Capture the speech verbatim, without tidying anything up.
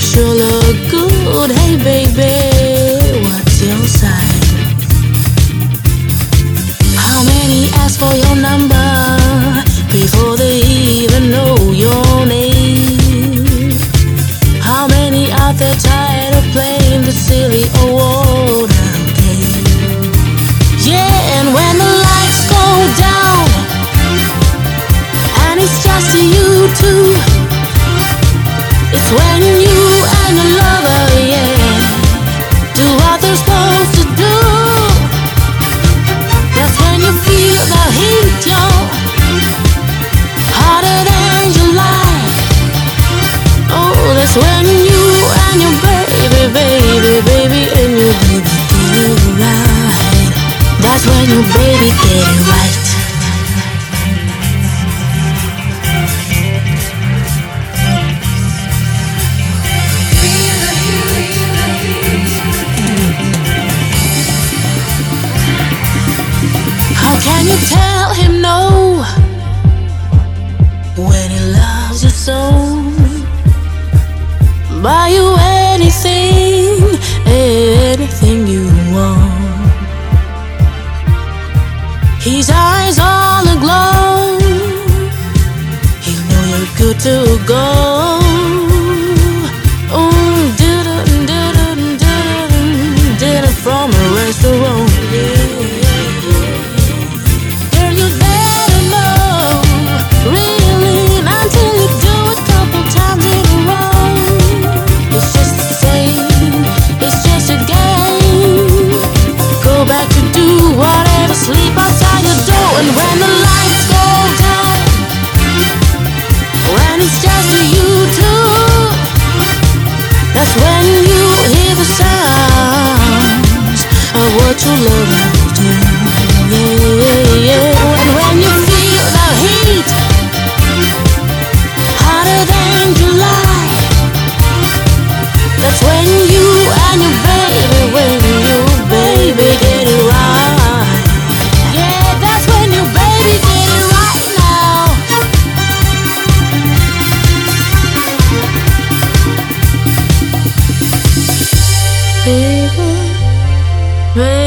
sure look good. Hey baby, what's your sign? How many ask for your number before they even know your name? How many out there tired of playing the silly old game? Yeah, and when the lights go down and it's just you two, it's when you and your lover, yeah, do what they're supposed to do. That's when you feel the heat, yo, hotter than July. Oh, that's when you and your baby, baby, baby, and your baby get it right. That's when your baby get it right. How can you tell him no when he loves you so? Buy you anything, anything you want. His eyes all aglow, he know you're good to go. Oh, did it, did it, did it, did it from a restaurant, yeah. Sleep outside your door, and when the lights go down, when it's just you two, that's when you hear the sounds of what your love will do. Yeah, yeah, yeah. And when you feel the heat hotter than July, that's when you and your baby, when your baby get it right. Baby, baby.